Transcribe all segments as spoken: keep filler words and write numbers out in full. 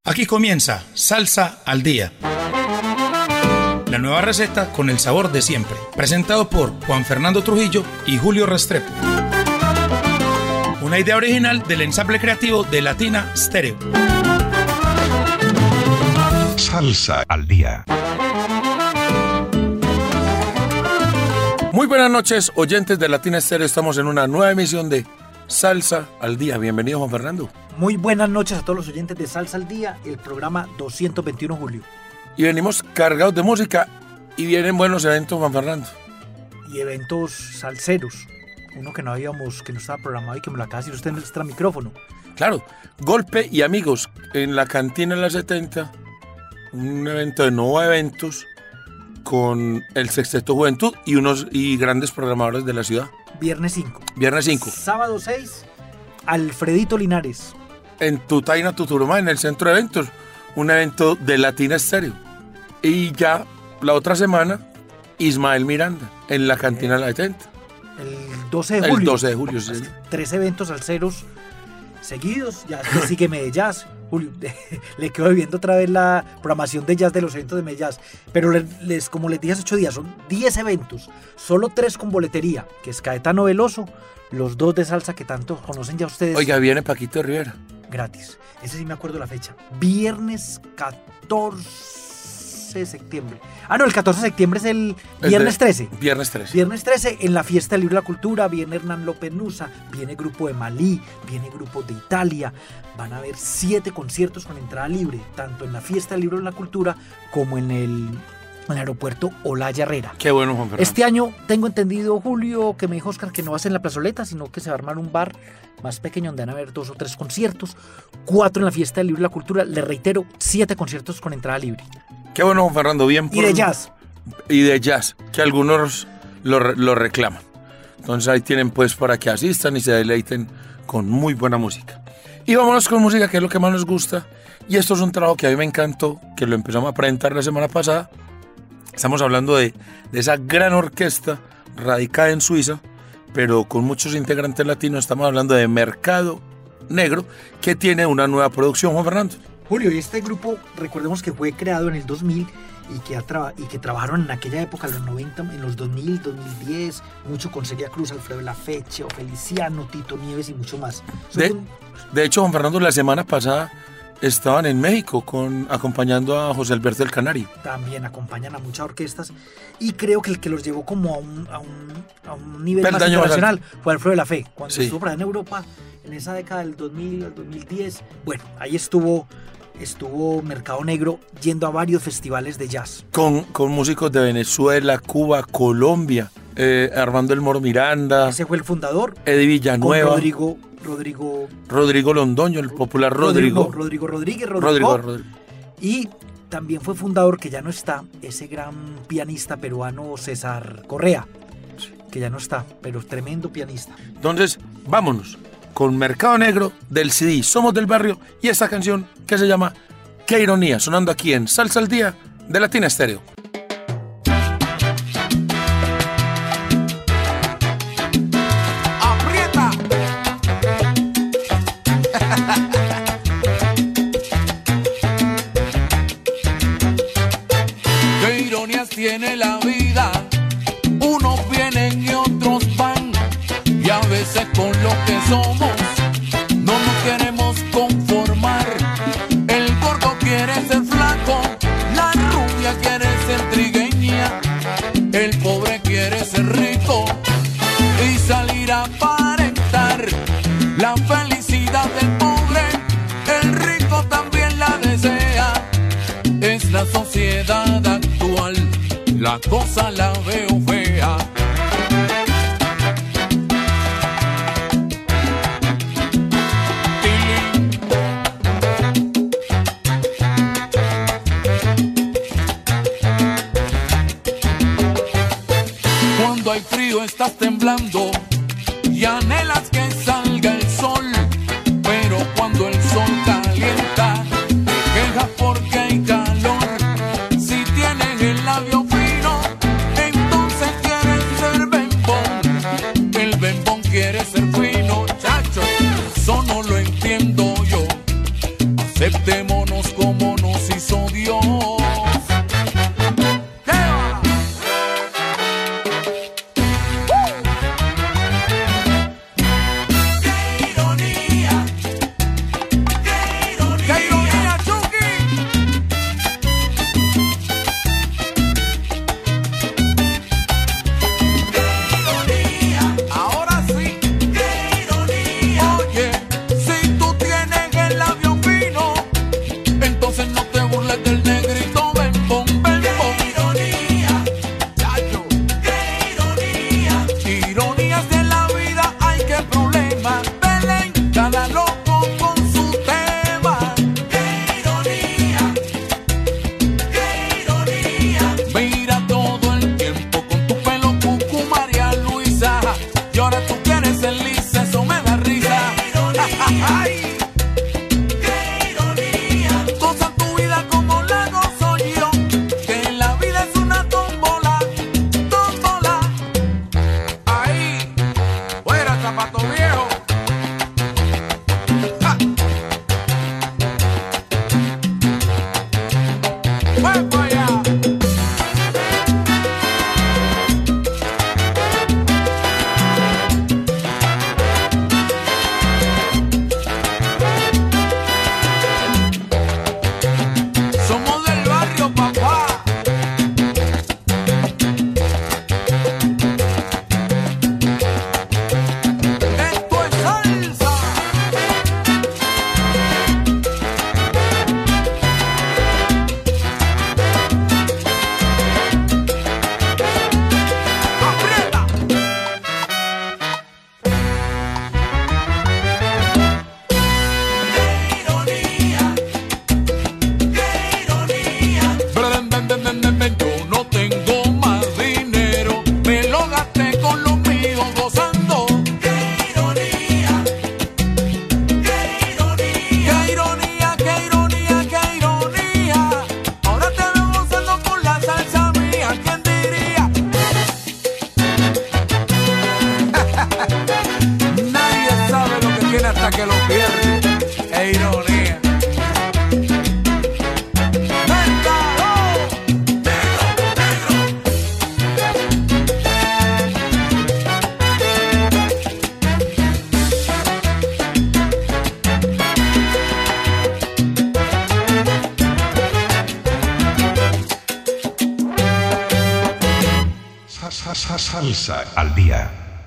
Aquí comienza Salsa al Día. La nueva receta con el sabor de siempre. Presentado por Juan Fernando Trujillo y Julio Restrepo. Una idea original del ensamble creativo de Latina Stereo. Salsa al Día. Muy buenas noches, oyentes de Latina Stereo. Estamos en una nueva emisión de Salsa al Día. Bienvenido, Juan Fernando. Muy buenas noches a todos los oyentes de Salsa al Día, el programa doscientos veintiuno, Julio. Y venimos cargados de música y vienen buenos eventos, Juan Fernando. Y eventos salseros. Uno que no habíamos, que no estaba programado y que me lo acaba de decir usted en nuestro micrófono. Claro, Golpe y Amigos en la Cantina en la setenta. Un evento de nuevos eventos con el Sexteto Juventud y unos y grandes programadores de la ciudad. Viernes cinco. Viernes cinco. Sábado seis, Alfredito Linares. En Tutaina, Tuturumá, en el centro de eventos, un evento de Latina Stereo. Y ya la otra semana, Ismael Miranda, en la Cantina de la setenta. El doce de julio. El doce de julio, sí. Tres eventos salseros seguidos. Ya sigue Medellín. Julio, le quedo viendo otra vez la programación de jazz de los eventos de Medellín. Pero les, como les dije hace ocho días, son diez eventos. Solo tres con boletería, que es Caetano Veloso, los dos de salsa que tanto conocen ya ustedes. Oiga, viene Paquito Rivera. Gratis. Ese sí me acuerdo la fecha. Viernes catorce de septiembre. Ah, no, el catorce de septiembre es el viernes trece. Viernes trece. Viernes trece, en la Fiesta del Libro de la Cultura, viene Hernán López Nusa, viene grupo de Malí, viene grupo de Italia. Van a haber siete conciertos con entrada libre, tanto en la Fiesta del Libro de la Cultura como en el, en el aeropuerto Olaya Herrera. Qué bueno, Juan Fernando. Este año tengo entendido, Julio, que me dijo Oscar que no va a ser en la plazoleta, sino que se va a armar un bar más pequeño donde van a haber dos o tres conciertos, cuatro en la Fiesta del Libro de la Cultura. Le reitero, siete conciertos con entrada libre. Qué bueno, Juan Fernando, bien por... Y de jazz. Y de jazz, que algunos lo, lo reclaman. Entonces ahí tienen pues para que asistan y se deleiten con muy buena música. Y vámonos con música, que es lo que más nos gusta. Y esto es un trabajo que a mí me encantó, que lo empezamos a presentar la semana pasada. Estamos hablando de, de esa gran orquesta radicada en Suiza, pero con muchos integrantes latinos. Estamos hablando de Mercado Negro, que tiene una nueva producción, Juan Fernando. Julio, y este grupo, recordemos que fue creado en el dos mil y que, traba, y que trabajaron en aquella época, en los noventa, en los dos mil, dos mil diez, mucho con Celia Cruz, Alfredo Lafeche, Feliciano, Tito Nieves y mucho más. De, un... de hecho, Juan Fernando, la semana pasada estaban en México con, acompañando a José Alberto el Canario. También acompañan a muchas orquestas y creo que el que los llevó como a un, a un, a un nivel Peldaño más internacional más fue Alfredo Lafeche, cuando sí. estuvo por allá en Europa, en esa década del dos mil al dos mil diez. Bueno, ahí estuvo... Estuvo Mercado Negro yendo a varios festivales de jazz. Con, con músicos de Venezuela, Cuba, Colombia, eh, Armando El Moro Miranda. Ese fue el fundador. Eddie Villanueva. Con Rodrigo, Rodrigo... Rodrigo Londoño, el popular Rodrigo. Rodrigo, no, Rodrigo Rodríguez. Rodrigo, Rodrigo, Rodrigo. Y también fue fundador, que ya no está, ese gran pianista peruano César Correa. Que ya no está, pero tremendo pianista. Entonces, vámonos con Mercado Negro del C D Somos del Barrio y esta canción que se llama Qué Ironía, sonando aquí en Salsa al Día de Latina Stereo. ¡Aprieta! Qué ironías tiene la vida, unos vienen y otros van, y a veces con lo que somos no nos queremos conformar. El gordo quiere ser flaco, la rubia quiere ser trigueña, el pobre quiere ser rico y salir a aparentar. La felicidad del pobre, el rico también la desea. Es la sociedad actual, la cosa la veo fea. Cuando hay frío estás temblando y anhelas que salga el sol, pero cuando el sol calienta te quejas porque hay calor. Si tienes el labio fino, entonces quieres ser bembón. El bembón quiere ser fino, chacho, eso no lo entiendo yo. Aceptémonos como nos hizo Dios. Que lo pierde, e ironía. ¡Mercado! ¡Negro, negro! Salsa al día.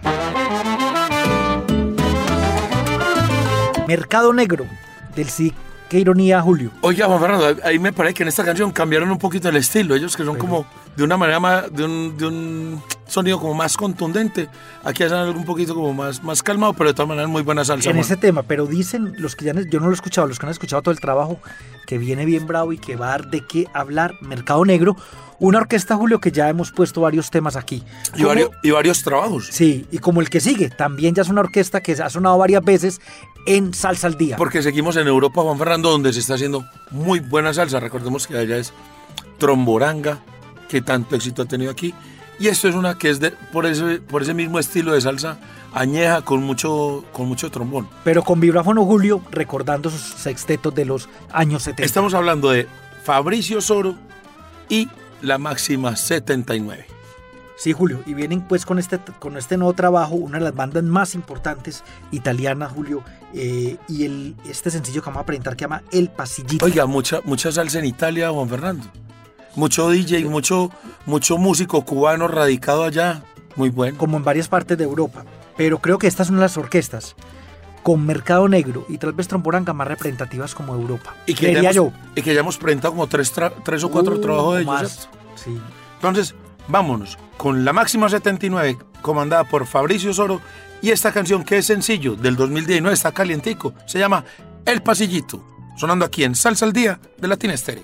Mercado Negro, del sí, qué ironía, Julio. Oiga, Juan Fernando, ahí me parece que en esta canción cambiaron un poquito el estilo. Ellos que son Pero... como de una manera más, de un, de un sonido como más contundente. Aquí hacen algo un poquito como más, más calmado, pero de todas maneras muy buena salsa. En man. ese tema, pero dicen los que ya, yo no lo he escuchado, los que han escuchado todo el trabajo, que viene bien bravo y que va a dar de qué hablar. Mercado Negro, una orquesta, Julio, que ya hemos puesto varios temas aquí. Y, varios, y varios trabajos. Sí, y como el que sigue, también ya es una orquesta que ha sonado varias veces en Salsa al Día. Porque seguimos en Europa, Juan Fernando, donde se está haciendo muy buena salsa. Recordemos que allá es Tromboranga, que tanto éxito ha tenido aquí. Y esto es una que es de, por, ese, por ese mismo estilo de salsa añeja con mucho, con mucho trombón. Pero con vibráfono, Julio, recordando sus sextetos de los años setenta. Estamos hablando de Fabricio Soro y la Máxima setenta y nueve. Sí, Julio, y vienen pues con este, con este nuevo trabajo, una de las bandas más importantes italianas, Julio, eh, y el, este sencillo que vamos a presentar que se llama El Pasillito. Oiga, mucha, mucha salsa en Italia, Juan Fernando. Mucho D J, mucho, mucho músico cubano radicado allá, muy bueno. Como en varias partes de Europa, pero creo que estas son las orquestas con Mercado Negro y tal vez Tromboranga más representativas como Europa. Y que, ya hemos, yo. Y que ya hemos presentado como tres, tra- tres o cuatro uh, trabajos de ellos. Más, sí. Entonces, vámonos con la Máxima setenta y nueve, comandada por Fabricio Soro, y esta canción que es sencillo, del dos mil diecinueve, está calientico, se llama El Pasillito, sonando aquí en Salsa al Día de Latina Estéreo.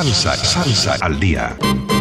Salsa, salsa al día.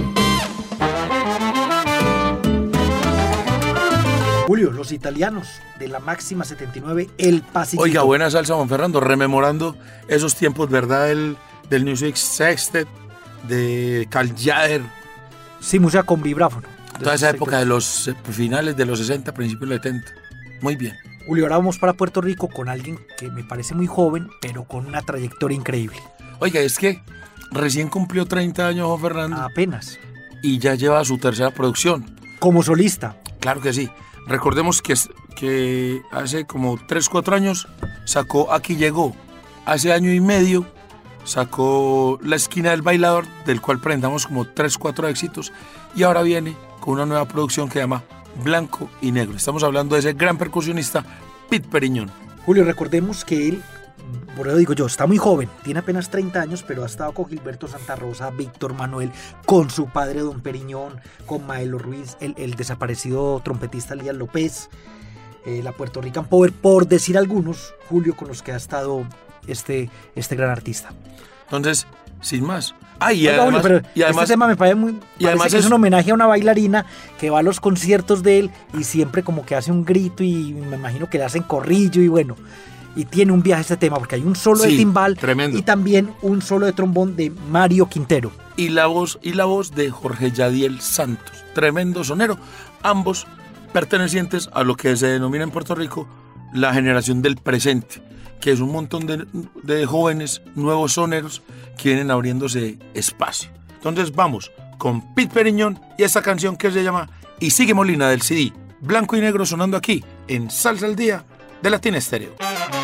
Julio, los italianos de la máxima setenta y nueve, el Pacífico. Oiga, buena salsa, Juan Fernando, rememorando esos tiempos, ¿verdad? El, del Music Sextet, de Carl Jader. Sí, música con vibráfono. Toda esa época de los eh, finales de los sesenta, principios de los setenta. Muy bien. Julio, ahora vamos para Puerto Rico con alguien que me parece muy joven, pero con una trayectoria increíble. Oiga, es que recién cumplió treinta años, Juan Fernando, Apenas. y ya lleva su tercera producción. Como solista. Claro que sí. Recordemos que, que hace como tres, cuatro años sacó Aquí Llegó. Hace año y medio sacó La Esquina del Bailador, del cual presentamos como tres, cuatro éxitos. Y ahora viene con una nueva producción que se llama Blanco y Negro. Estamos hablando de ese gran percusionista, Pete Periñón. Julio, recordemos que él, por eso digo yo, está muy joven, tiene apenas treinta años, pero ha estado con Gilberto Santa Rosa, Víctor Manuel, con su padre Don Periñón, con Maelo Ruiz, el, el desaparecido trompetista Elías López, eh, la Puerto Rican Power, por decir algunos, Julio, con los que ha estado este, este gran artista. Entonces, sin más. Ah, y Oiga, además, Julio, pero y además, este tema me parece muy. y además que es, es- un homenaje a una bailarina que va a los conciertos de él y siempre como que hace un grito y me imagino que le hacen corrillo y bueno. Y tiene un viaje este tema porque hay un solo de Sí, timbal tremendo. y también un solo de trombón de Mario Quintero. y la voz y la voz de Jorge Yadiel Santos, tremendo sonero, ambos pertenecientes a lo que se denomina en Puerto Rico la generación del presente, que es un montón de, de jóvenes nuevos soneros que vienen abriéndose espacio. Entonces vamos con Pete Periñón y esta canción que se llama Y Sigue Molina del C D Blanco y Negro, sonando aquí en Salsa al Día de Latina Estéreo.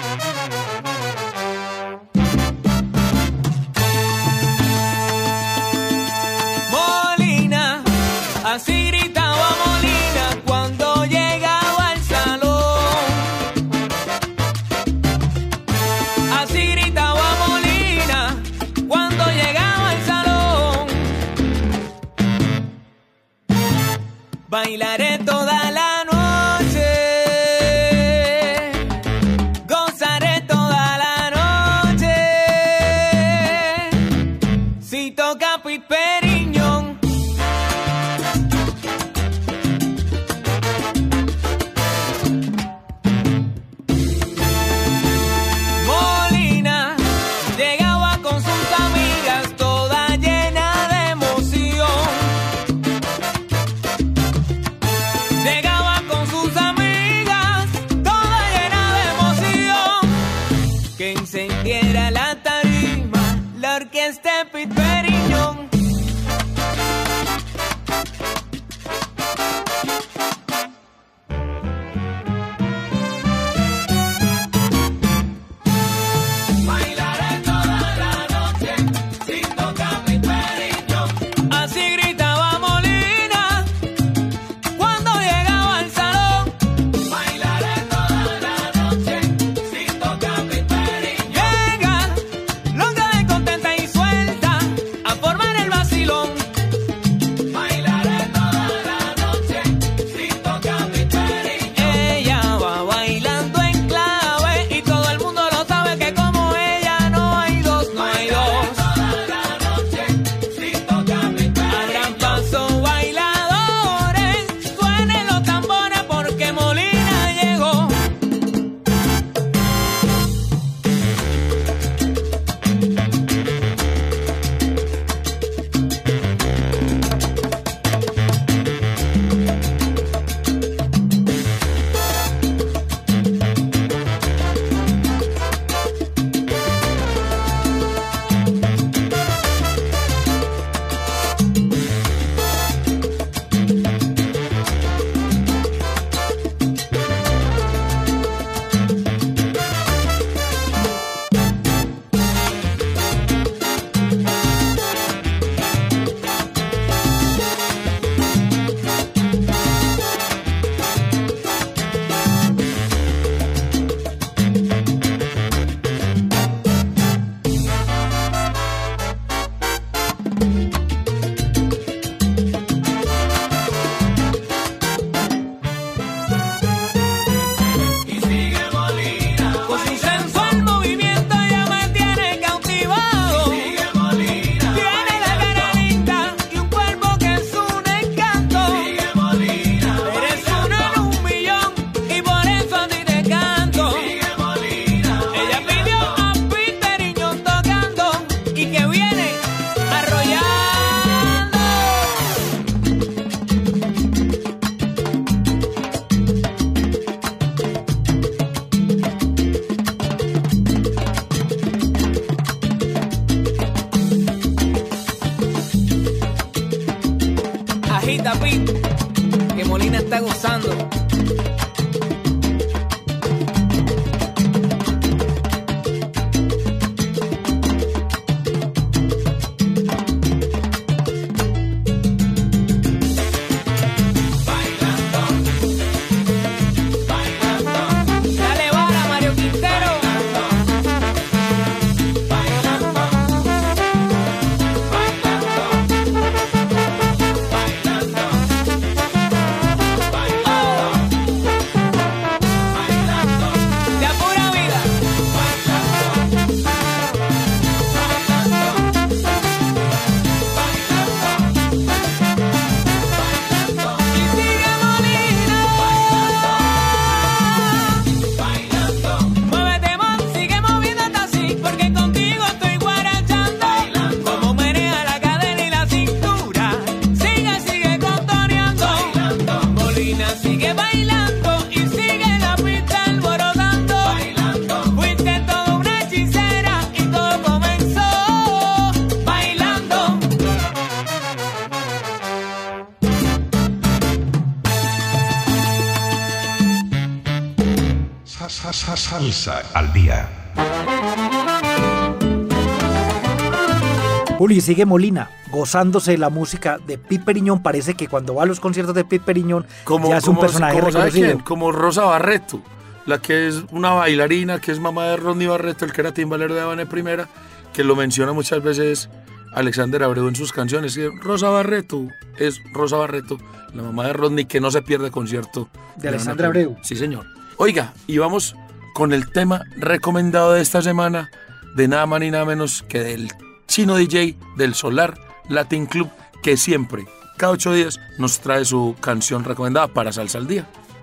Molina, así gritaba Molina cuando llegaba al salón. Así gritaba Molina cuando llegaba al salón. Bailaré toda la noche, gozaré toda la noche. Si toca Pete Periñón, Molina llegaba con sus amigas toda llena de emoción. Llegaba con sus amigas toda llena de emoción. Que encendiera la tarima la orquesta de Pete Periñón. Pit, que Molina está gozando. Salsa al día. Juli, sigue Molina, gozándose de la música de Pete Periñón. Parece que cuando va a los conciertos de Pete Periñón como, ya es un como, personaje como, reconocido. ¿sabe quién? Como Rosa Barreto, la que es una bailarina, que es mamá de Rodney Barreto, el que era timbalero de Habana Primera, que lo menciona muchas veces Alexander Abreu en sus canciones. Y Rosa Barreto es Rosa Barreto, la mamá de Rodney, que no se pierde concierto. De, de Alexander Abreu. Sí, señor. Oiga, y vamos con el tema recomendado de esta semana, de nada más ni nada menos que del chino D J del Solar Latin Club, que siempre, cada ocho días, nos trae su canción recomendada para Salsa al Día.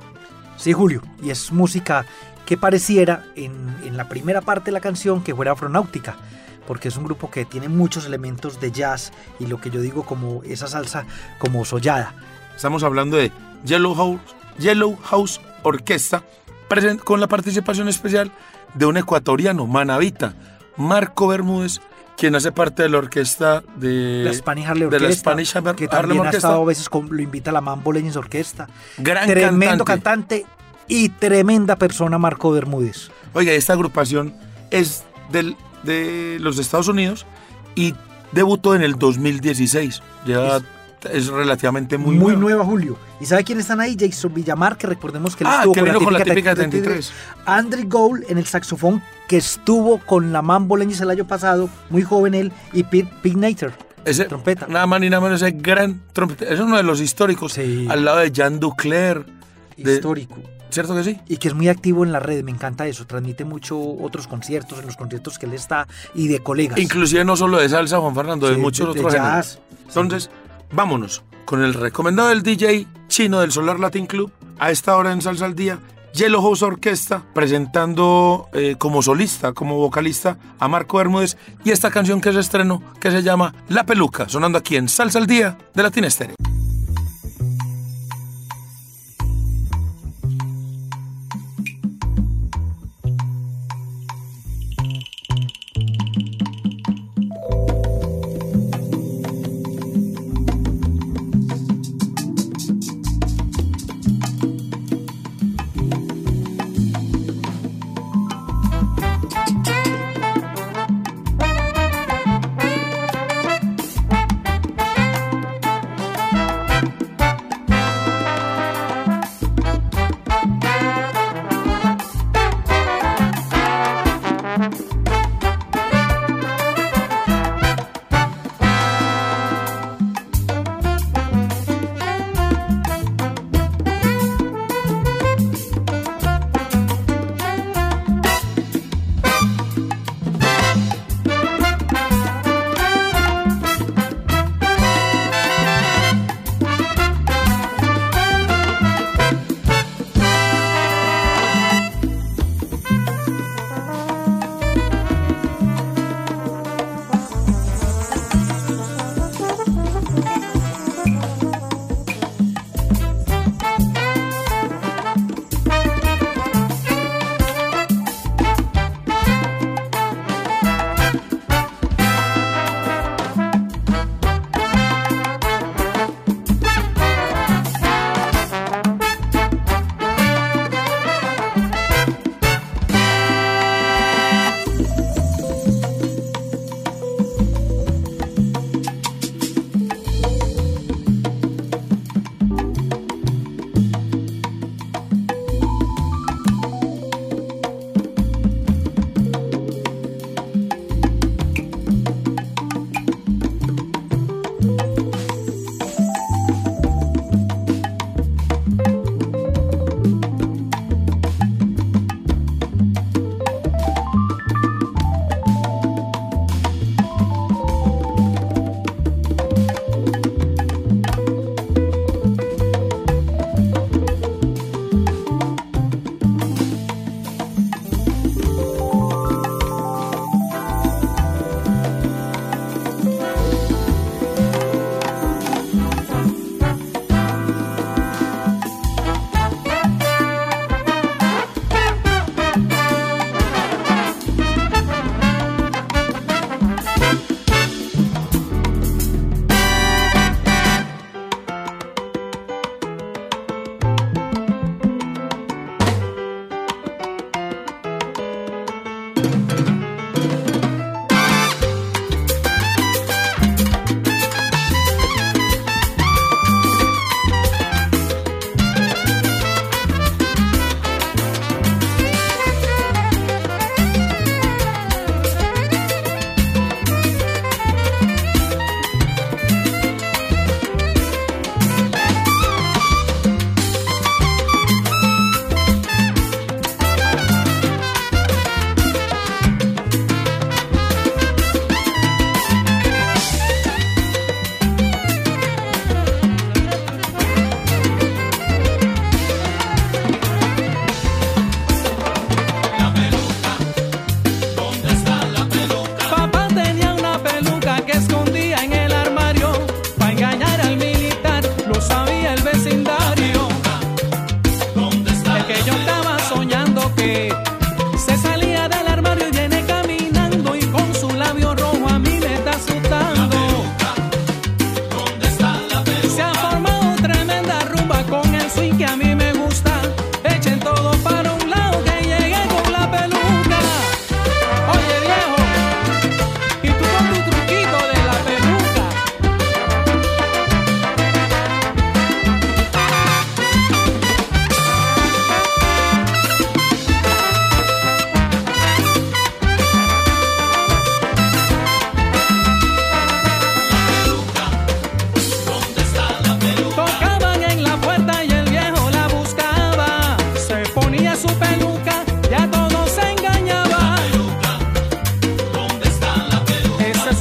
Sí, Julio, y es música que pareciera en, en la primera parte de la canción que fuera Afronáutica, porque es un grupo que tiene muchos elementos de jazz y lo que yo digo como esa salsa como sollada. Estamos hablando de Yellow House, Yellow House Orquesta, con la participación especial de un ecuatoriano, Manavita, Marco Bermúdez, quien hace parte de la orquesta de la Spanish Harlem de Orquesta, la Spanish Harlem que también Orquesta. Ha estado a veces con, lo invita a la Mambo Legends Orquesta. Gran Tremendo cantante. cantante y tremenda persona, Marco Bermúdez. Oiga, esta agrupación es del, de los Estados Unidos y debutó en el dos mil dieciséis. Lleva... Es, es relativamente muy, muy nueva. nueva, Julio. ¿Y sabe quiénes están ahí? Jason Villamar, que recordemos que él ah, estuvo que con, vino la con la típica típica treinta y tres. Andrew Gould en el saxofón, que estuvo con la Mambo Legends el año pasado, muy joven él, y Pete, Pete Nater, ese, trompeta. Nada más ni nada menos, ese gran trompeta. Es uno de los históricos, sí. Al lado de Jean Ducler. Histórico. De, ¿cierto que sí? Y que es muy activo en las redes, me encanta eso, transmite mucho otros conciertos, en los conciertos que él está, y de colegas. Inclusive no solo de salsa, Juan Fernando, sí, de muchos de, otros de jazz. Géneros. Entonces, sí. Vámonos con el recomendado del D J chino del Solar Latin Club, a esta hora en Salsa al Día, Yellow House Orquesta, presentando eh, como solista, como vocalista, a Marco Bermúdez, y esta canción que se estrenó, que se llama La Peluca, sonando aquí en Salsa al Día de Latina Estéreo.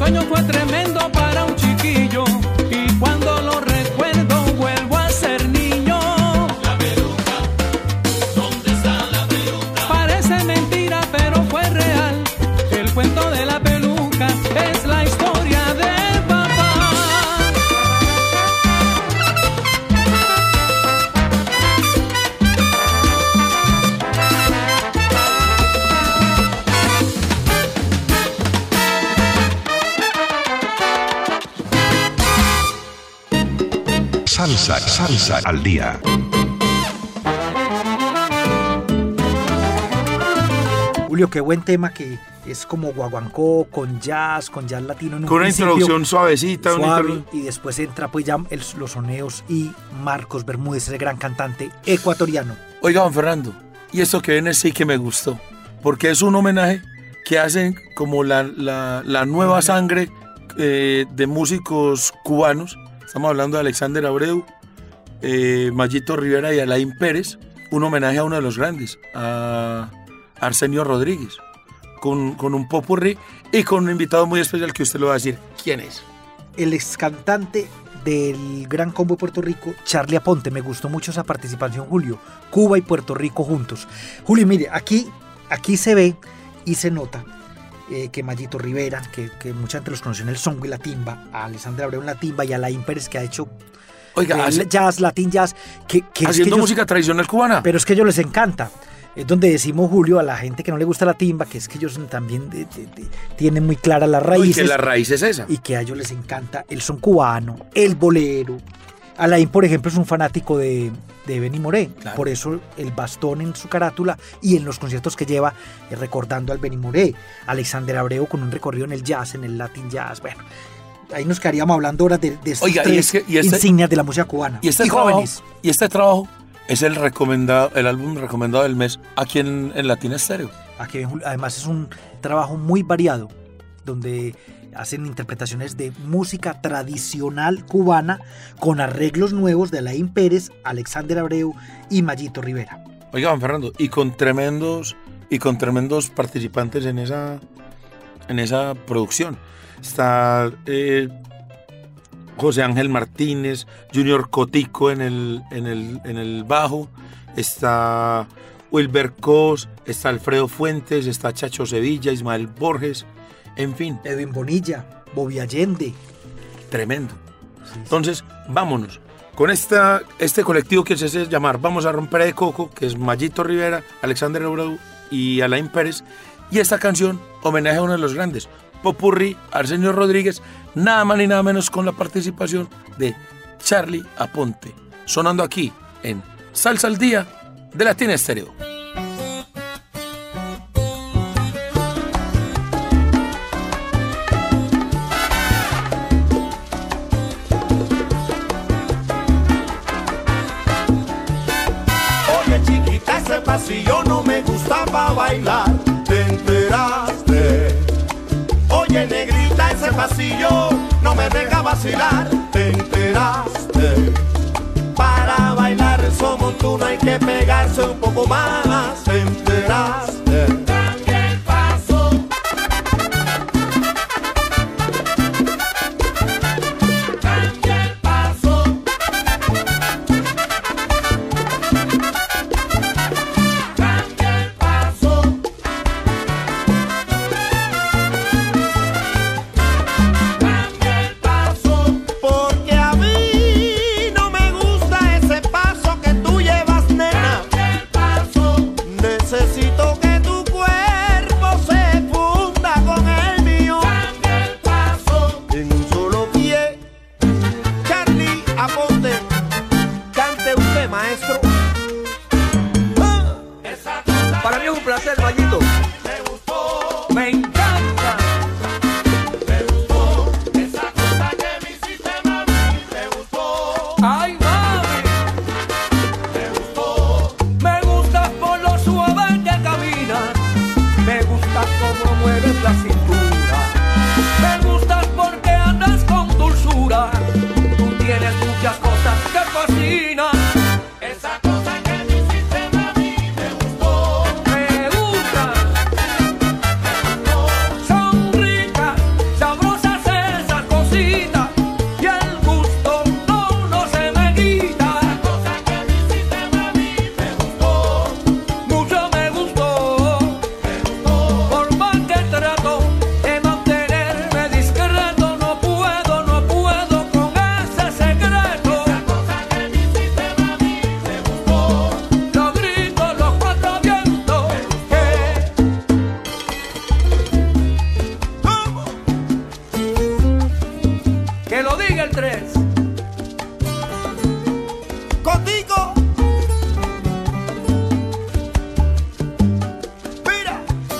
sueño fue tremendo para un chiquillo y cuando lo recuerdo vuelvo a ser niño. La peluca, ¿dónde está la peluca? Parece mentira pero fue real. El cuento de la peluca es la historia del papá. Salsa, salsa al día. Julio, qué buen tema que es como guaguancó, con jazz, con jazz latino. En un Con una principio introducción suavecita. una suave, introdu- y después entra pues ya el- los soneos y Marcos Bermúdez, el gran cantante ecuatoriano. Oiga, don Fernando, y esto que viene sí que me gustó, porque es un homenaje que hacen como la, la, la nueva sangre eh, de músicos cubanos. Estamos hablando de Alexander Abreu, eh, Mayito Rivera y Alain Pérez. Un homenaje a uno de los grandes, a Arsenio Rodríguez, con, con un popurrí y con un invitado muy especial que usted lo va a decir. ¿Quién es? El ex cantante del Gran Combo de Puerto Rico, Charlie Aponte. Me gustó mucho esa participación, Julio. Cuba y Puerto Rico juntos. Julio, mire, aquí, aquí se ve y se nota eh, que Mayito Rivera, que, que mucha gente los conoció en el songo y la timba, a Alexandra Abreu en la timba y a Alain Pérez, que ha hecho Oiga, eh, hace- jazz, latín jazz, que, que es que haciendo ellos- música tradicional cubana. pero es que a ellos les encanta. Es donde decimos, Julio, a la gente que no le gusta la timba, que es que ellos también de- de- de- tienen muy claras las No, y raíces. que la raíz es esa. Y que a ellos les encanta el son cubano, el bolero. Alain, por ejemplo, es un fanático de, de Benny Moré. Claro. Por eso el bastón en su carátula y en los conciertos que lleva eh, recordando al Benny Moré. Alexander Abreu con un recorrido en el jazz, en el latin jazz. Bueno, ahí nos quedaríamos hablando ahora de, de estos Oiga, y tres es que- y este- insignias de la música cubana. Y este, y trabajo, jóvenes. y este trabajo es el recomendado, el álbum recomendado del mes aquí en, en Latina Estéreo. Aquí ven, Julio, además es un trabajo muy variado, donde hacen interpretaciones de música tradicional cubana con arreglos nuevos de Alain Pérez, Alexander Abreu y Mayito Rivera. Oiga, Juan Fernando, y con tremendos y con tremendos participantes en esa en esa producción. Está eh, José Ángel Martínez, Junior Cotico en el, en el, en el bajo, está Wilber Cos, está Alfredo Fuentes, está Chacho Sevilla, Ismael Borges, en fin, Edwin Bonilla, Bobby Allende. tremendo. Entonces, vámonos. Con esta, este colectivo que se hace llamar Vamos a Romper de Coco, que es Mayito Rivera, Alexander Abreu y Alain Pérez, y esta canción, homenaje a uno de los grandes, popurrí, Arsenio Rodríguez, nada más ni nada menos con la participación de Charlie Aponte, sonando aquí en Salsa al Día de Latina Estéreo. Oye chiquita, ese pasillo no me gustaba bailar, ¿te enteraste? Oye negrita, ese pasillo no me deja vacilar, ¿te enteraste? Para bailar el son montuno hay que pegarse un poco más, ¿te enteraste? Cambia el paso. Cambia el paso. Cambia el paso. Cambia el paso. Porque a mí no me gusta ese paso que tú llevas, nena. Cambia el paso. Necesito que tu cuerpo se funda con el mío. Cambia el paso. En un solo pie. Charlie Aponte, cante usted, maestro. Ah. Para mí es un placer, Mayito. Me gustó, Me encanta. me gustó esa cosa que me hiciste, mami. Me gustó, Ay, mami. me gustó, Me gusta por lo suave que caminas. Me gusta cómo mueves la cintura. Me gustas porque andas con dulzura. Tú tienes muchas cosas que fascinan. esa cosa que me hiciste, mami. Me gustó, Me gustan. Son ricas, sabrosas sigue el tres. Contigo. Mira.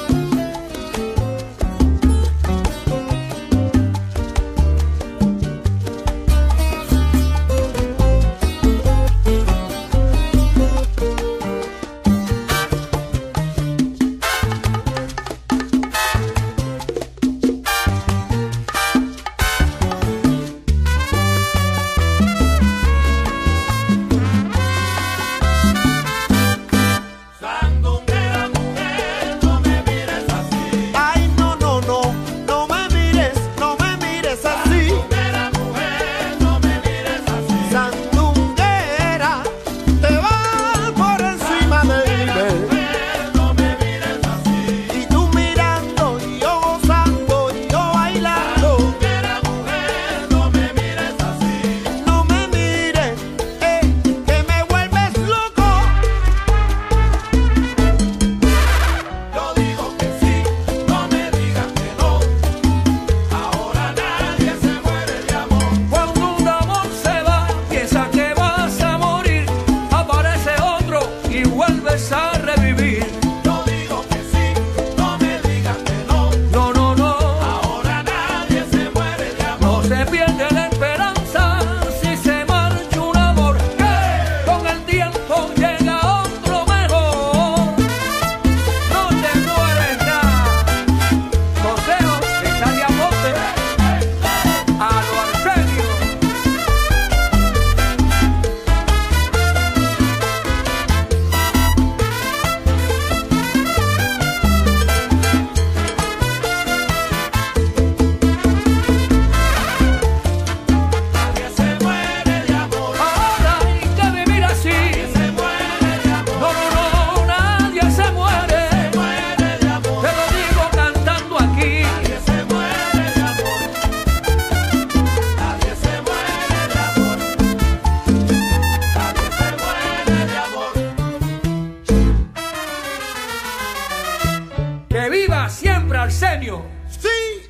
Arsenio. ¡Sí!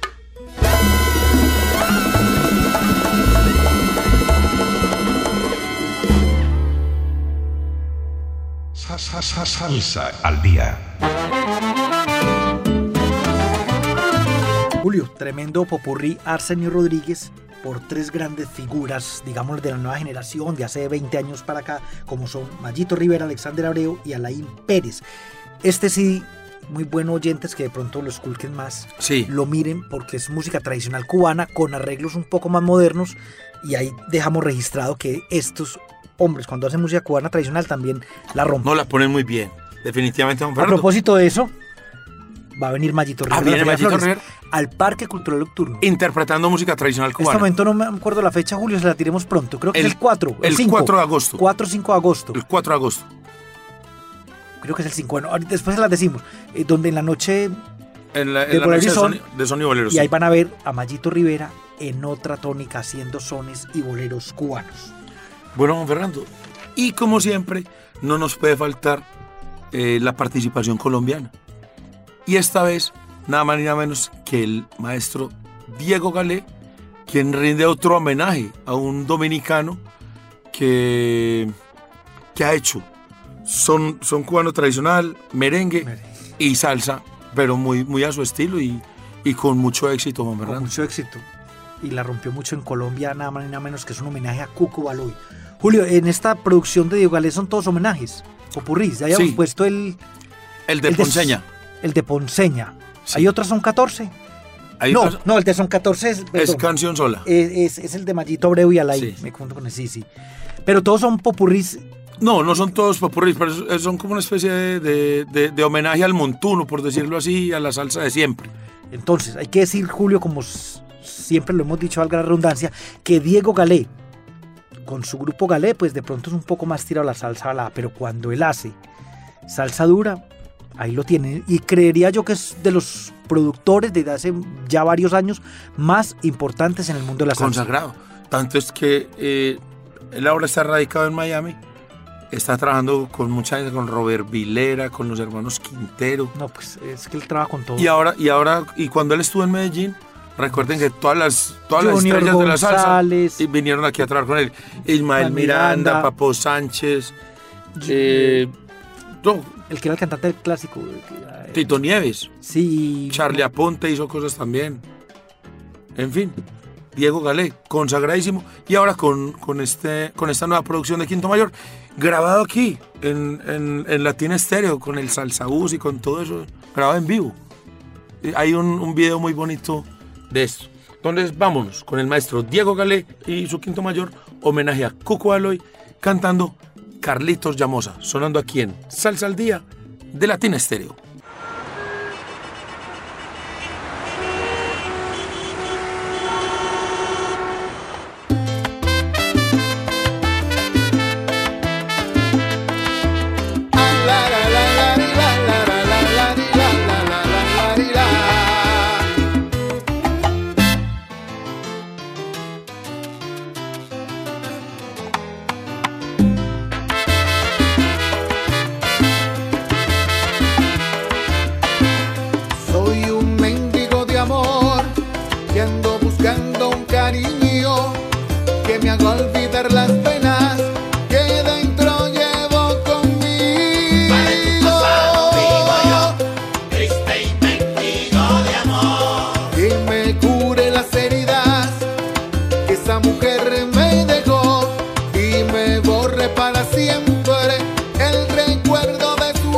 Salsa al día. Julio, tremendo popurrí Arsenio Rodríguez por tres grandes figuras, digamos, de la nueva generación, de hace veinte años para acá, como son Mayito Rivera, Alexander Abreu y Alain Pérez. Este sí, muy buenos oyentes que de pronto lo esculquen más, sí, lo miren, porque es música tradicional cubana con arreglos un poco más modernos, y ahí dejamos registrado que estos hombres cuando hacen música cubana tradicional también la rompen. No, la ponen muy bien, definitivamente. A propósito de eso, va a venir Mayito Rivera, ah, viene Mayito Rivera al Parque Cultural Nocturno, interpretando música tradicional cubana. En este momento no me acuerdo la fecha, Julio, se la tiremos pronto, creo que el, es el cuatro, el, el cinco, cuatro de agosto. cuatro o cinco de agosto. El cuatro de agosto. Creo que es el cinco, bueno, después se las decimos, eh, donde en la noche en la, en de, la noche de, son, son, de son y boleros. Y sí. ahí van a ver a Mayito Rivera en otra tónica haciendo sones y boleros cubanos. Bueno, don Fernando, y como siempre, no nos puede faltar eh, la participación colombiana. Y esta vez, nada más ni nada menos que el maestro Diego Galé, quien rinde otro homenaje a un dominicano que, que ha hecho son, son cubano tradicional, merengue, merengue y salsa, pero muy, muy a su estilo y, y con mucho éxito, don Fernando. Con mucho éxito. Y la rompió mucho en Colombia, nada más ni nada menos que es un homenaje a Cuco Baloy. Julio, en esta producción de Diego Galé son todos homenajes, popurrís. Ya habíamos sí. puesto el... El de el Ponceña. De, el de Ponceña. Sí. ¿Hay otras son catorce? ¿Hay no, otras? no, el de son catorce es... Perdón, es canción sola. Es, es, es el de Mayito Abreu y Alain. Sí. Me confundo con el sí, sí. Pero todos son popurrís. No, no son todos popurrís, pero son como una especie de, de, de, de homenaje al montuno, por decirlo así, a la salsa de siempre. Entonces, hay que decir, Julio, como siempre lo hemos dicho, valga la redundancia, que Diego Galé, con su grupo Galé, pues de pronto es un poco más tirado a la salsa balada, pero cuando él hace salsa dura, ahí lo tiene. Y creería yo que es de los productores desde hace ya varios años más importantes en el mundo de la salsa. Consagrado. Tanto es que eh, él ahora está radicado en Miami, está trabajando con mucha gente, con Robert Vilera, con los hermanos Quintero. No, pues es que él trabaja con todo. Y ahora, y ahora, y cuando él estuvo en Medellín, Recuerden que todas las, todas las Junior estrellas de la salsa González, y vinieron aquí a trabajar con él. Ismael Juan Miranda, Miranda, Papo Sánchez, eh, no, el que era el cantante del clásico. el que era, eh, Tito Nieves, Sí. Charlie Aponte hizo cosas también. En fin, Diego Galé, consagradísimo. Y ahora con, con, este, con esta nueva producción de Quinto Mayor, grabado aquí en, en, en Latina Estéreo, con el salsa bus y con todo eso, grabado en vivo. Hay un, un video muy bonito de esto. Entonces vámonos con el maestro Diego Galé y su Quinto Mayor, homenaje a Cuco Aloy, cantando Carlitos Llamosa, sonando aquí en Salsa al Día de Latina Estéreo. Soy un mendigo de amor que ando buscando un cariño que me haga olvidar las penas que dentro llevo conmigo. Para tu pasado vivo yo, triste y mendigo de amor. Que me cure las heridas que esa mujer me dejó y me borre para siempre el recuerdo de su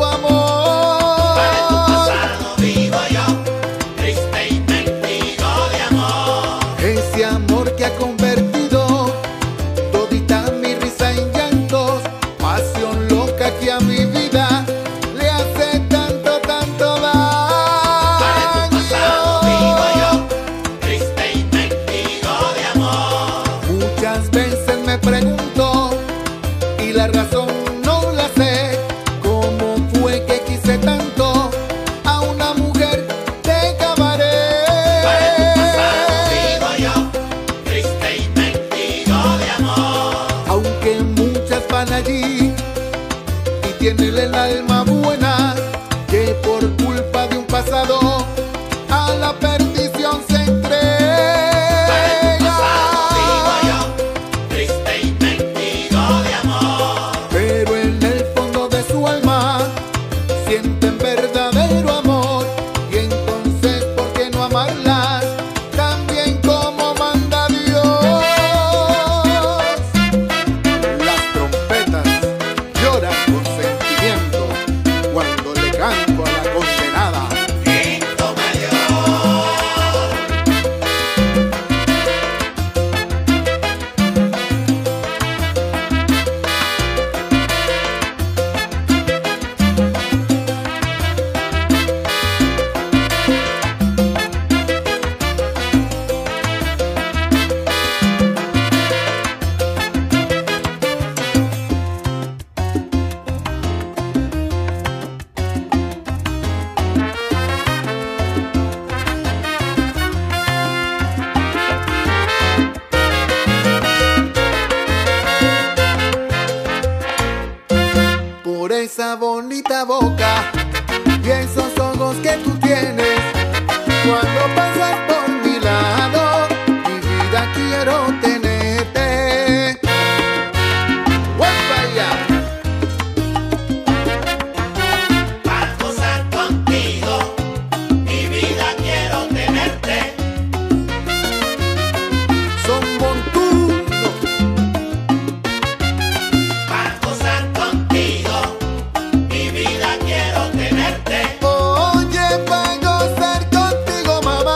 amor. Para tu pasado vivo yo, triste y mendigo de amor. Ese amor que ha convertido todita mi risa en llantos, pasión loca que a mi vida le hace tanto, tanto daño. Para tu pasado vivo yo, triste y mendigo de amor. Muchas veces me pregunto y la razón no la sé, cómo fue que quise tanto a una mujer de cabaret. Para tu pasado vivo yo, triste y mendigo de amor. Aunque muchas van allí y tienen el alma buena, que por culpa de un pasado a la perdición se Para tu pasado vivo entrega. yo, triste y mendigo de amor. Pero en el fondo de su alma sienten verdadero amor, y entonces ¿por qué no amarlas también como manda Dios? Las trompetas lloran con sentimiento cuando le canto a la condenada. Quinto Mayor. Por esa bonita boca y esos ojos que tú tienes, cuando pasas por mi lado, mi vida quiero tenerte. ¡Guapa ya! Para gozar contigo, mi vida quiero tenerte. Son montuno, Para gozar contigo, mi vida quiero tenerte. oye, para gozar contigo, mamá.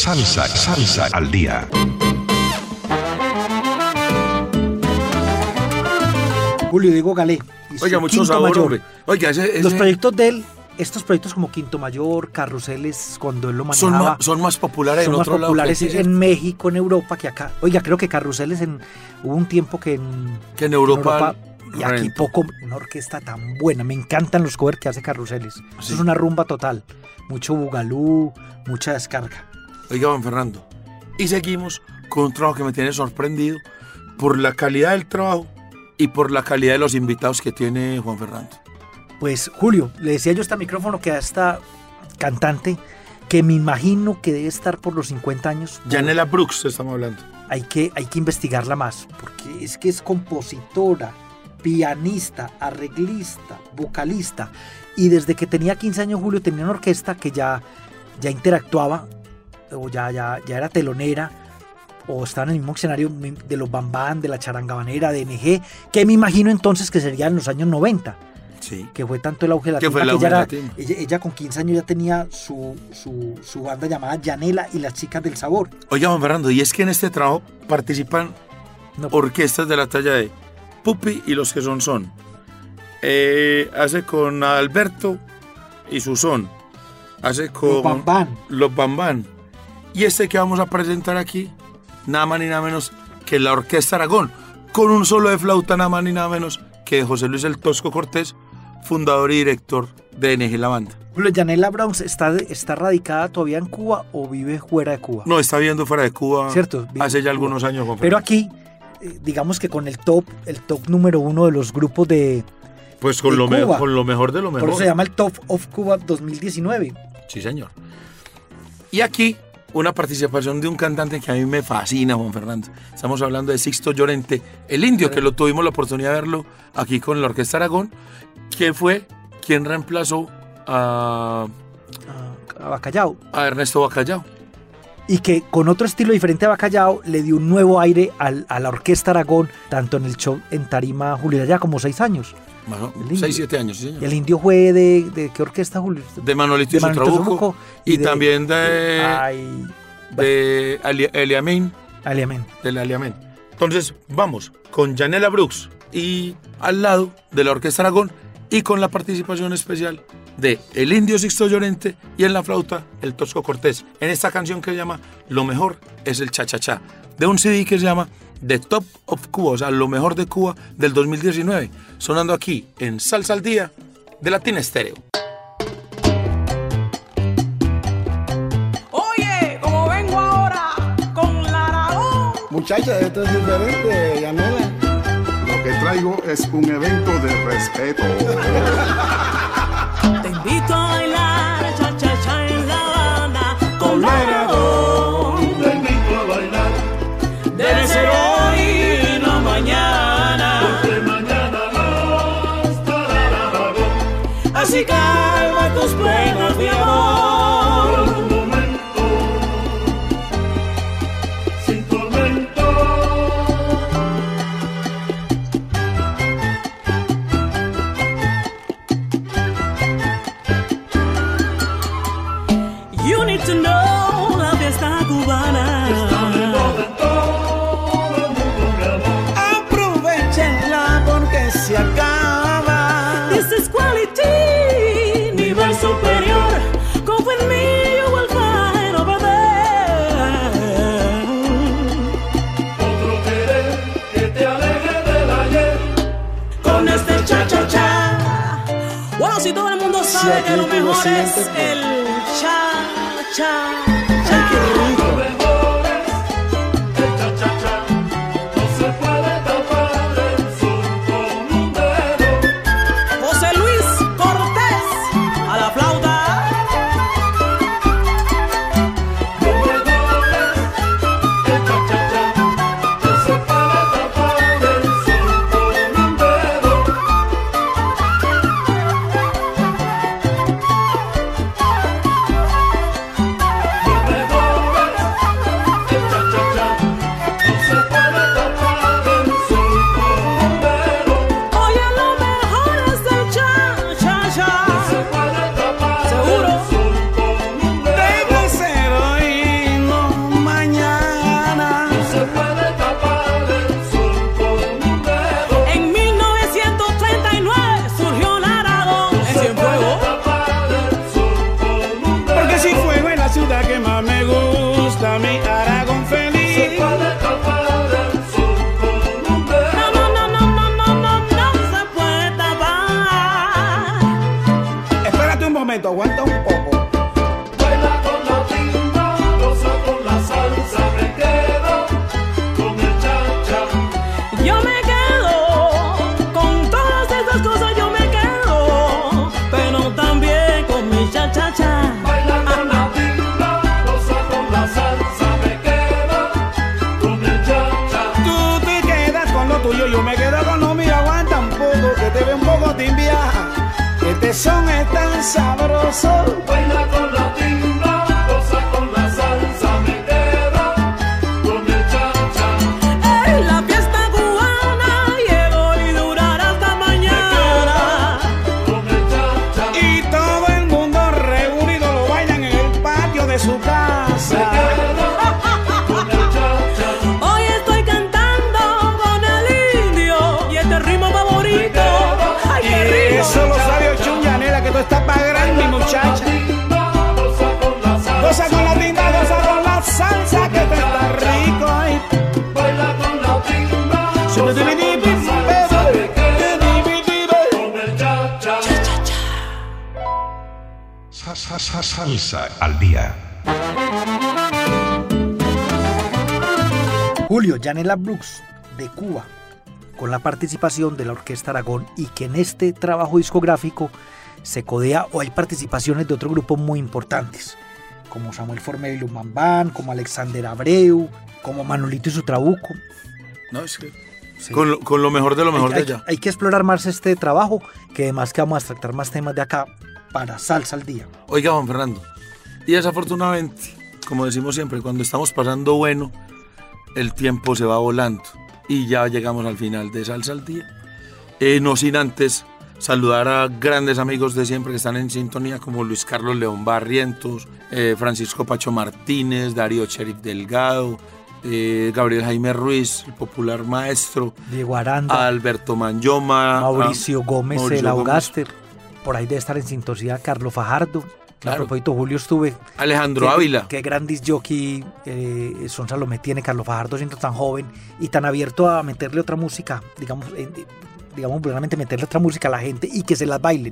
Salsa, salsa al día. Julio Diego Galé. y su Oiga, mucho Quinto sabor, Mayor. hombre. Oiga, ese, ese- Los proyectos de él, estos proyectos como Quinto Mayor, Carruseles, cuando él lo son, manejaba, más, son más populares son en más otro lado. populares que aquí, en México, en Europa, que acá. Oiga, creo que Carruseles en, hubo un tiempo que en, Que en Europa y aquí reventó. poco, una orquesta tan buena. Me encantan los covers que hace Carruseles. Eso Sí. es una rumba total. Mucho bugalú, mucha descarga. Oiga, Juan Fernando. Y seguimos con un trabajo que me tiene sorprendido por la calidad del trabajo y por la calidad de los invitados que tiene Juan Fernando. Pues Julio, le decía yo a este micrófono que a esta cantante, que me imagino que debe estar por los cincuenta años. Janela Brooks, estamos hablando. Hay que, hay que investigarla más, porque es que es compositora, pianista, arreglista, vocalista. Y desde que tenía quince años, Julio, tenía una orquesta que ya, ya interactuaba, o ya, ya, ya era telonera, o estaba en el mismo escenario de los Bam Bam, de la Charangabanera, de N G, que me imagino entonces que sería en los años noventa. Sí. Que fue tanto el auge de la Que fue timba el que ella, auge de era- la timba. ella, ella con quince años ya tenía su, su, su banda llamada Yanela y las Chicas del Sabor. Oiga, Juan Fernando, y es que en este trabajo participan No, orquestas de la talla de Pupi y los que son son. Eh, hace con Alberto y su son. Hace con los Bam Bam. los Bam Bam. Y este que vamos a presentar aquí, nada más ni nada menos que la Orquesta Aragón, con un solo de flauta nada más ni nada menos que José Luis El Tosco Cortés, fundador y director de N G La Banda. Julio, Yanela Browns está, está radicada todavía en Cuba o vive fuera de Cuba. No, está viviendo fuera de Cuba Cierto, vive hace en ya Cuba. algunos años, Juan Pero Fernando. aquí, eh, digamos que con el top, el top número uno de los grupos de... Pues con de lo, me- Cuba. con lo mejor de lo mejor. Por eso se llama el Top of Cuba dos mil diecinueve. Sí, señor. Y aquí, una participación de un cantante que a mí me fascina, Juan Fernando. Estamos hablando de Sixto Llorente, el indio, que lo tuvimos la oportunidad de verlo aquí con la Orquesta Aragón, que fue quien reemplazó a, A, a Bacallao. a Ernesto Bacallao. Y que con otro estilo diferente a Bacallao le dio un nuevo aire al- a la Orquesta Aragón, tanto en el show en Tarima, Julio, ya como seis años. Bueno, El indio. seis, siete años, sí, Y señor. el indio fue de, de ¿qué orquesta, Julio? De Manolito y de su Manolito Trabuco. Trabuco Y, y de- también de, Ay, de Ali- Eliamín. Aliamén. Del Aliamén. Entonces, vamos con Yanela Brooks y al lado de la Orquesta Aragón y con la participación especial de el indio Sixto Llorente y en la flauta el Tosco Cortés. En esta canción que se llama Lo mejor es el cha-cha-cha, de un C D que se llama The Top of Cuba, o sea, lo mejor de Cuba del dos mil diecinueve, sonando aquí en Salsa al Día de Latina Estéreo. Oye, como vengo ahora con la Aragón. Muchacha, esto es diferente, Yanela. Lo que traigo es un evento de respeto. Te invito a bailar cha-cha-cha en La Habana con la Aragón. Te invito a bailar, Debe ser hoy y no mañana. que mañana no estará Aragón. Así calma tus penas, mi amor. Por un momento, sin tormento. You need to know la fiesta cubana. Aprovechenla porque se acaba. This is quality, nivel superior. Confía en mí, you will find over there. Otro querer que te aleje del ayer. Con este cha-cha-cha. Bueno, si todo el mundo sabe aquí que lo tú lo mejor es sientes, pues. el cha-cha-cha. Lo mejor es el cha-cha-cha. No se puede tapar el sol con un dedo. José Luis Cortés a la flauta. Lo mejor es el cha-cha-cha. No se puede tapar el sol con un dedo. Lo un momento, aguanta un poco. Baila con la timba, goza con la salsa, me quedo con el cha-cha. Yo me quedo con todas esas cosas, yo me quedo, pero también con mi cha-cha-cha. Baila con la timba, goza con la salsa, me quedo con el cha-cha. Tú te quedas con lo tuyo, yo me quedo con lo mío. Aguanta un poco, que te ve un poco timbia. Este son es tan sabroso. Baila con la timba, goza con la salsa, me quedo con el cha-cha. Ey, la fiesta cubana llegó y durará hasta mañana. Con el cha-cha. Y todo el mundo reunido lo bailan en el patio de su casa. Con el cha-cha. Hoy estoy cantando con el indio y este ritmo favorito. Ay, qué rico. Eso lo sabe Ochunyanela, que tú estás para gran, mi muchacha. Goza con la timba, goza con la salsa, que te está rico. Ay. Baila con la timba, goza con la salsa, me quedo con el cha-cha. Sa- sa- sa- Salsa al día. Julio, Yanela Brooks, de Cuba, con la participación de la Orquesta Aragón, y que en este trabajo discográfico se codea o hay participaciones de otros grupos muy importantes, como Samuel Formel y Lumán Band, como Alexander Abreu, como Manolito y su Trabuco. No, es que Sí. con, lo, con lo mejor de lo mejor hay, de hay- allá. hay que explorar más este trabajo, que además que vamos a tratar más temas de acá para Salsa al Día. Oiga, Juan Fernando, y desafortunadamente, como decimos siempre, cuando estamos pasando bueno, el tiempo se va volando y ya llegamos al final de Salsa al Día. Eh, no sin antes saludar a grandes amigos de siempre que están en sintonía, como Luis Carlos León Barrientos, eh, Francisco Pacho Martínez, Darío Cherif Delgado, eh, Gabriel Jaime Ruiz, el popular maestro, Diego Aranda, Alberto Manyoma, Mauricio Gómez, Mauricio el Gómez. Augaster, por ahí debe estar en sintonía Carlos Fajardo. Claro. A propósito, Julio, estuve. Alejandro Qué- Ávila. Qué gran disc jockey eh, Son Salomé tiene Carlos Fajardo, siendo tan joven y tan abierto a meterle otra música, digamos, eh, digamos, realmente meterle otra música a la gente y que se las bailen.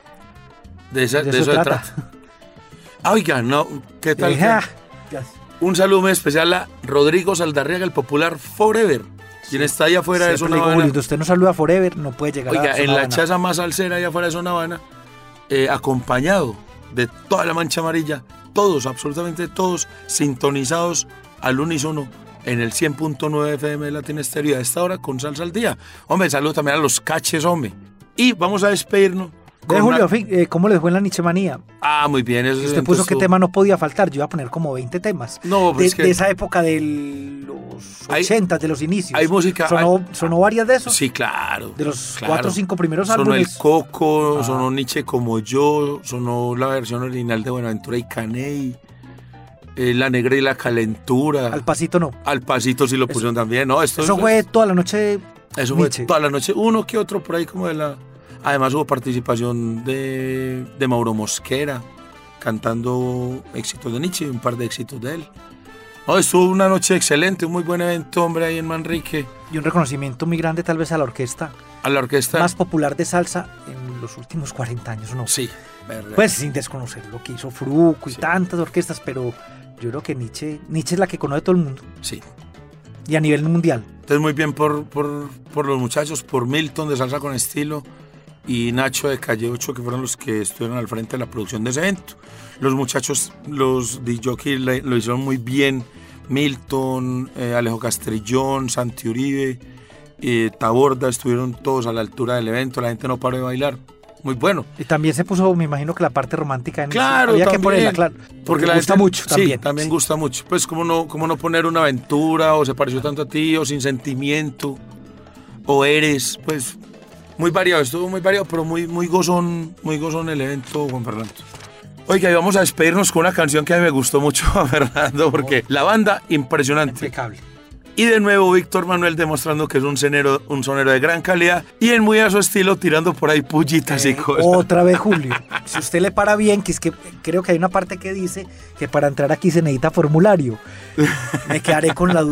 De, esa- De de eso eso se trata. trata. Ah, oiga, no, ¿qué tal? Eh, ah, Un saludo muy especial a Rodrigo Saldarriaga, el popular Forever, quien está allá afuera de siempre Zona le digo, Habana. Julio, usted no saluda Forever, no puede llegar a Oiga, Zona en la Habana. chaza más salsera allá afuera de Zona Habana, eh, acompañado de toda la mancha amarilla, todos, absolutamente todos, sintonizados al unísono en el cien punto nueve F M de Latin Estéreo a esta hora con Salsa al Día. Hombre, saludo también a los caches, hombre. Y vamos a despedirnos. Ve, con Julio, una- en fin, eh, ¿cómo le fue en la Nichemanía? Ah, muy bien. Eso Usted puso qué tema no podía faltar. Yo iba a poner como veinte temas. No, de, pues es que- de esa época de los Hay- ochentas, de los inicios. hay música- ¿Sonó, hay- sonó varias de esos? Sí, claro. De los claro. cuatro o cinco primeros sonó álbumes. El Coco, Ah. sonó Nietzsche como yo, sonó la versión original de Buenaventura y Caney, eh, La Negra y la Calentura. Al pasito no. Al pasito sí lo pusieron también. No, esto Eso fue toda la noche. Eso fue Nietzsche. toda la noche. Uno que otro por ahí como de la... Además hubo participación de, de Mauro Mosquera cantando éxitos de Nietzsche, un par de éxitos de él. No, estuvo una noche excelente, un muy buen evento, hombre, ahí en Manrique. Y un reconocimiento muy grande tal vez a la orquesta A la orquesta. más popular de salsa en los últimos cuarenta años, ¿no? Sí, verdad. Pues sin desconocer lo que hizo Fruco y tantas orquestas, pero yo creo que Nietzsche, Nietzsche es la que conoce todo el mundo. Sí. Y a nivel mundial. Entonces muy bien por, por, por los muchachos, por Milton de Salsa con Estilo y Nacho de Calle ocho, que fueron los que estuvieron al frente de la producción de ese evento. Los muchachos, los D J lo hicieron muy bien. Milton, eh, Alejo Castrillón, Santi Uribe, eh, Taborda, estuvieron todos a la altura del evento. La gente no paró de bailar. Muy bueno. Y también se puso, me imagino que la parte romántica en Claro, había también. que ponerla, claro. Porque la gusta gente- mucho también. Sí, también gusta mucho. Pues cómo no, cómo no poner una aventura, o se pareció tanto a ti, o sin sentimiento, o eres, pues muy variado, estuvo muy variado, pero muy, muy gozón, muy gozón el evento, Juan Fernando. Oiga, y vamos a despedirnos con una canción que a mí me gustó mucho, Juan Fernando, porque la banda, impresionante. Impecable. Y de nuevo Víctor Manuel demostrando que es un sonero, un sonero de gran calidad y en muy a su estilo tirando por ahí pullitas y cosas. Otra vez, Julio. Si usted le para bien, que es que creo que hay una parte que dice que para entrar aquí se necesita formulario. Me quedaré con la duda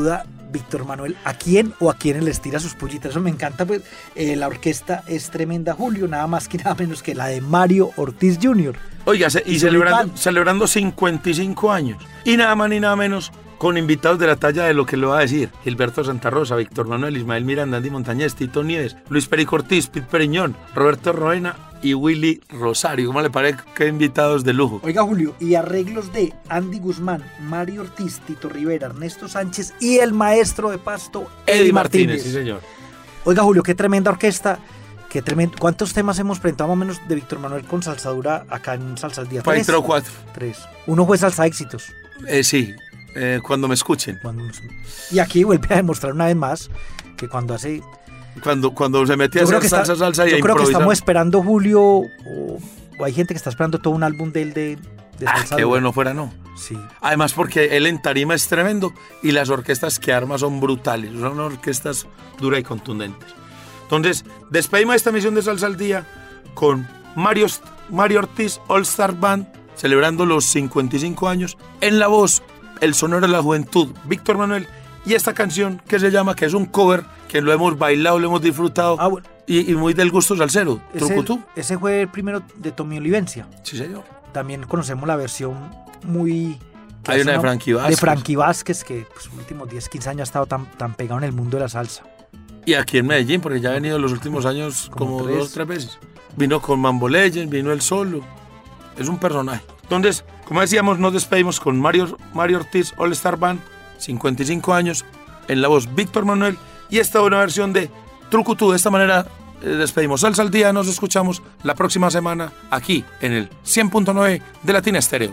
Víctor Manuel, ¿a quién o a quién les tira sus pullitas? Eso me encanta, pues eh, la orquesta es tremenda, Julio, nada más que nada menos que la de Mario Ortiz junior Oiga, se- y, Y celebrando, Solipán. celebrando cincuenta y cinco años. Y nada más ni nada menos con invitados de la talla de lo que le va a decir Gilberto Santa Rosa, Víctor Manuel, Ismael Miranda, Andy Montañez, Tito Nieves, Luis Perico Ortiz, Pete Periñón, Roberto Roena y Willy Rosario. ¿Cómo le parece? Qué invitados de lujo. Oiga, Julio, y arreglos de Andy Guzmán, Mario Ortiz, Tito Rivera, Ernesto Sánchez y el maestro de Pasto, Eddie, Eddie Martínez. Martínez, sí señor. Oiga, Julio, qué tremenda orquesta. Qué tremendo. ¿Cuántos temas hemos presentado más o menos de Víctor Manuel con Salsadura acá en Salsa al Día? Para ¿Tres? tres o cuatro. Tres. Uno fue Salsa Éxitos. Eh, sí, eh, cuando me escuchen. Cuando nos- Y aquí vuelve a demostrar una vez más que cuando hace... Cuando, cuando se metía a Yo creo hacer que, está- salsa, salsa y yo a creo que improvisar. estamos esperando Julio, o, o hay gente que está esperando todo un álbum de él de, de Ah, Salsa qué Dura. bueno fuera, no. Sí. Además porque él en tarima es tremendo y las orquestas que arma son brutales, son orquestas duras y contundentes. Entonces, despedimos esta emisión de Salsa al Día con Mario, Mario Ortiz All Star Band, celebrando los cincuenta y cinco años, en la voz, el sonoro de la juventud, Víctor Manuel, y esta canción que se llama, que es un cover, que lo hemos bailado, lo hemos disfrutado, Ah, bueno. y, y muy del gusto salsero, Ese, Trucutú. ese fue el primero de Tommy Olivencia. Sí, señor. También conocemos la versión muy... que Hay es una de Frankie Vázquez. De Frankie Vázquez, que pues, los últimos diez, quince años ha estado tan, tan pegado en el mundo de la salsa. Y aquí en Medellín, porque ya ha venido los últimos años Como como, tres. dos o tres veces. Vino con Mambo Legend, vino él solo. Es un personaje. Entonces, como decíamos, nos despedimos con Mario, Mario Ortiz All Star Band, cincuenta y cinco años, en la voz Víctor Manuel, y esta buena versión de Trucutú. De esta manera eh, despedimos Salsa al Día. Nos escuchamos la próxima semana aquí en el cien punto nueve de Latina Estéreo.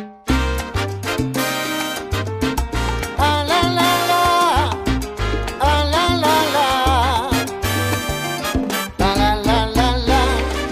Ah, la, la, la. Ah, la, la, la. La, la, la, la, la.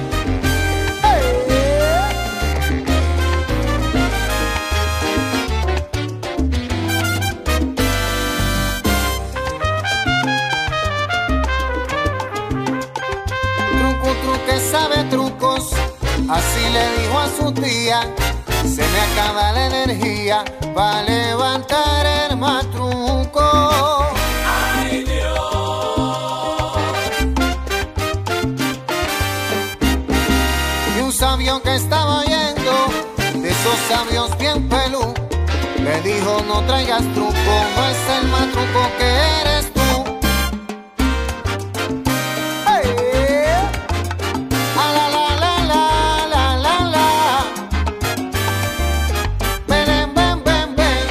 Truco, truco que sabe trucos, así le dijo a su tía. Se me acaba la energía para levantar el matruco. Ay Dios. Y un sabio que estaba oyendo, de esos sabios bien pelú, le dijo: no traigas truco, no es el matruco que eres tú. ¡Ey! Ah, la, la, la, la, la, la, la. Ven, ven, ven, ven.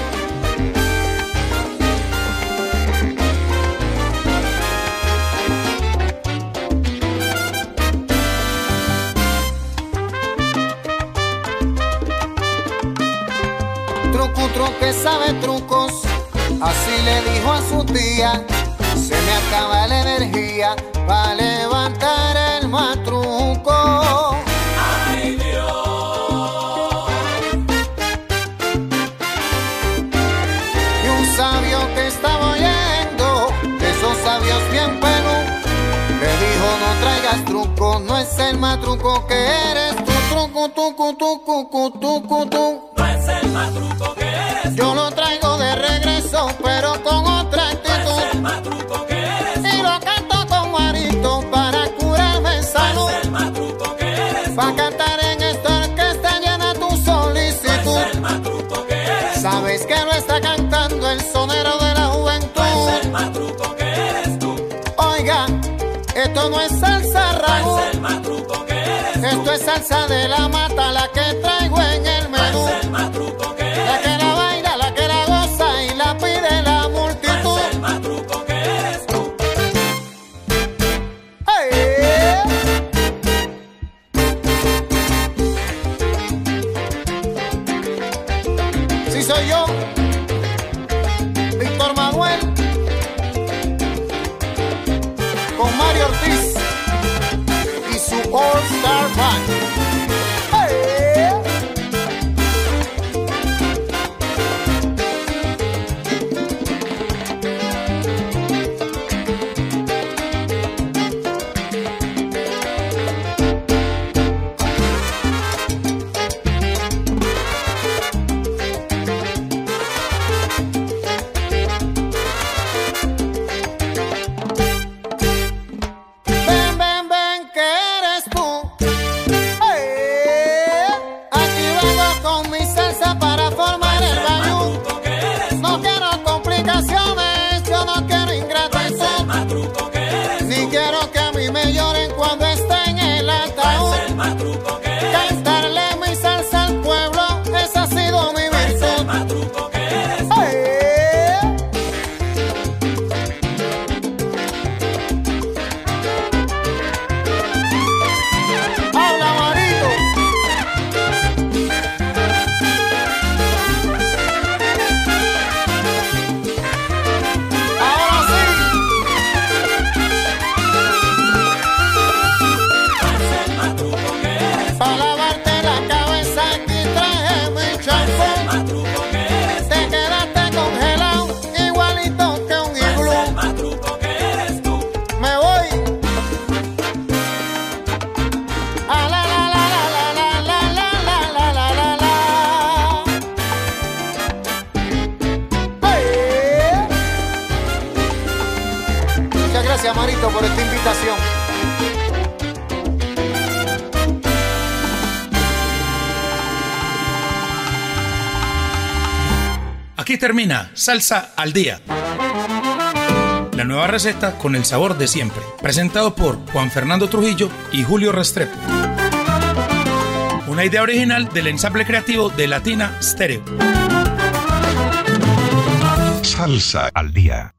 Truco, truco que sabe trucos, así le dijo a su tía. Se me acaba la energía para levantar el matruco. Ay Dios. Y un sabio que estaba oyendo, de esos sabios bien pelú, le dijo: no traigas truco, no es el matruco que eres tú. Truco, truco, truco, truco, truco. No es el matruco que eres. Yo lo traigo de regreso, pero con otra No actitud. es el matruco que eres. Y lo canto con marito para curarme en salud. No es el matruco que eres. Pa' cantar en esta orquesta llena tu solicitud. No es el matruco que eres. Sabes que lo está cantando el sonero de la juventud. No es el matruco que eres tú. Oiga, esto no es salsa No Raúl, es el matruco que eres tú. esto es salsa de la mata, la que traigo en el menú. No es el matruco que La eres que la baila, la que la goza y la pide la tú. multitud. No es el matruco que eres tú. ¡Ey! Sí soy yo, Víctor Manuel, con Mario Ortiz y su All Star Band. ¡Ey! Aquí termina Salsa al Día. La nueva receta con el sabor de siempre. Presentado por Juan Fernando Trujillo y Julio Restrepo. Una idea original del ensamble creativo de Latina Stereo. Salsa al Día.